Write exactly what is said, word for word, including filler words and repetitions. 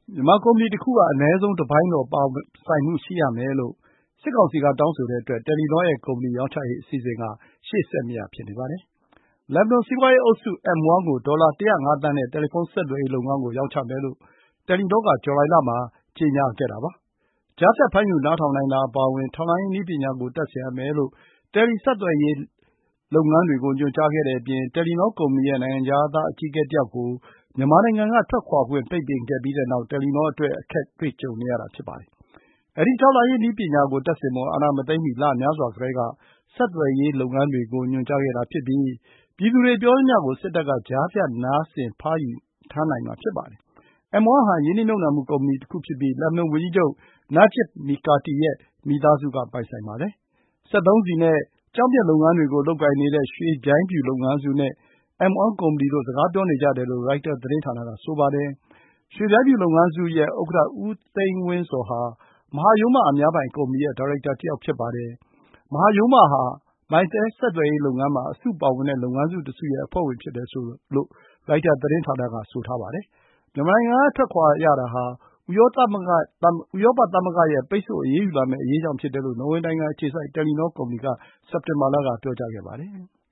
မြန်မာကုမ္ပဏီတခုက အနည်းဆုံးတပိုင်းသောပိုင်ဆိုင်မှုရှိရမယ်လို့ စစ်ကောင်စီကတောင်းဆိုတဲ့အတွက် တယ်လီနောရဲ့ကုမ္ပဏီရောင်းချရေးအစီအစဉ်က ရှေ့ဆက်မရဖြစ်နေပါတယ်။ လက်ဘနွန်စီးပွားရေးအုပ်စု အမ် ဝန်း ကို ဒေါ်လာ ၁၀၅ သန်းနဲ့ တယ်လီဖုန်းဆက်သွယ်ရေးလုပ်ငန်းကို ရောင်းချမယ်လို့ တယ်လီနောက ဇူလိုင်လမှာ ကြေညာခဲ့တာပါ။ ကြားဖြတ်ဖမ်းယူနားထောင်နိုင်တာအပါအဝင် ထောက်လှမ်းရေးနည်းပညာကို တပ်ဆင်ရမယ်လို့ တယ်လီဆက်သွယ်ရေးလုပ်ငန်းတွေကို ညွှန်ကြားခဲ့တဲ့အပြင် တယ်လီနောကုမ္ပဏီရဲ့ နိုင်ငံခြားသားအကြီးအကဲတယောက်ကို မြန်မာနိုင်ငံကထွက်ခွါခွင့် ပိတ်ပင်ခဲ့ပြီးတဲ့နောက် တယ်လီနောအတွက် အခက်တွေ့ကြုံနေရတာဖြစ်ပါတယ်။ အဲဒီ ထောက်လှမ်းရေးနည်းပညာကိုတပ်ဆင်ဖို့ အာဏာမသိမ်းမီ လများစွာကတည်းက ဆက်သွယ်ရေးလုပ်ငန်းတွေကို ညွှန်ကြားခဲ့တာဖြစ်ပြီး ပြည်သူတွေပြောသမျှကို စစ်တပ်က ကြားဖြတ်နားဆင်ဖမ်းယူထားနိုင်မှာဖြစ်ပါတယ်။ အမ် ဝန်း ဟာ ရင်းနှီးမြှုပ်နှံမှုကုမ္ပဏီတခုဖြစ်ပြီး လက်ဘနွန်ဝန်ကြီးချုပ် နာဂျစ်ဘ် မီကာတီရဲ့ မိသားစုက ပိုင်ဆိုင်ပါတယ်။ စက်သုံးဆီနဲ့ ကျောက်မျက်လုပ်ငန်းတွေကိုလုပ်ကိုင်နေတဲ့ ရွှေဗျိုင်းဖြူလုပ်ငန်းစုနဲ့ အမ် ဝန်း ကုမ္ပဏီတို့ စကားပြောနေကြတယ်လို့ ရိုက်တာသတင်းဌာနက ဆိုပါတယ်။ ရွှေဗျိုင်းဖြူလုပ်ငန်းစုရဲ့ဥက္ကဋ္ဌ ဦးသိန်းဝင်းဇော်ဟာ မဟာရိုးမအများပိုင်ကုမ္ပဏီရဲ့ဒါရိုက်တာတယောက်ဖြစ်ပါတယ်။ မဟာရိုးမဟာ Mytel ဆက်သွယ်ရေးလုပ်ငန်းမှာ အစုပါဝင်တဲ့လုပ်ငန်းစုတစုရဲ့အဖွဲ့ဝင်ဖြစ်တယ်လို့ ရိုက်တာသတင်းဌာနက ဆိုပါတယ်။ မြန်မာနိုင်ငံကထွက်ခွါရတာဟာ ဥရောပသမဂ္ဂရဲ့ပိတ်ဆို့အရေးယူလာမယ့်အရေးကြောင့်ဖြစ်တယ်လို့ နော်ဝေနိုင်ငံအခြေစိုက် တယ်လီနောကုမ္ပဏီက စက်တင်ဘာလက ပြောကြားခဲ့ပါတယ်။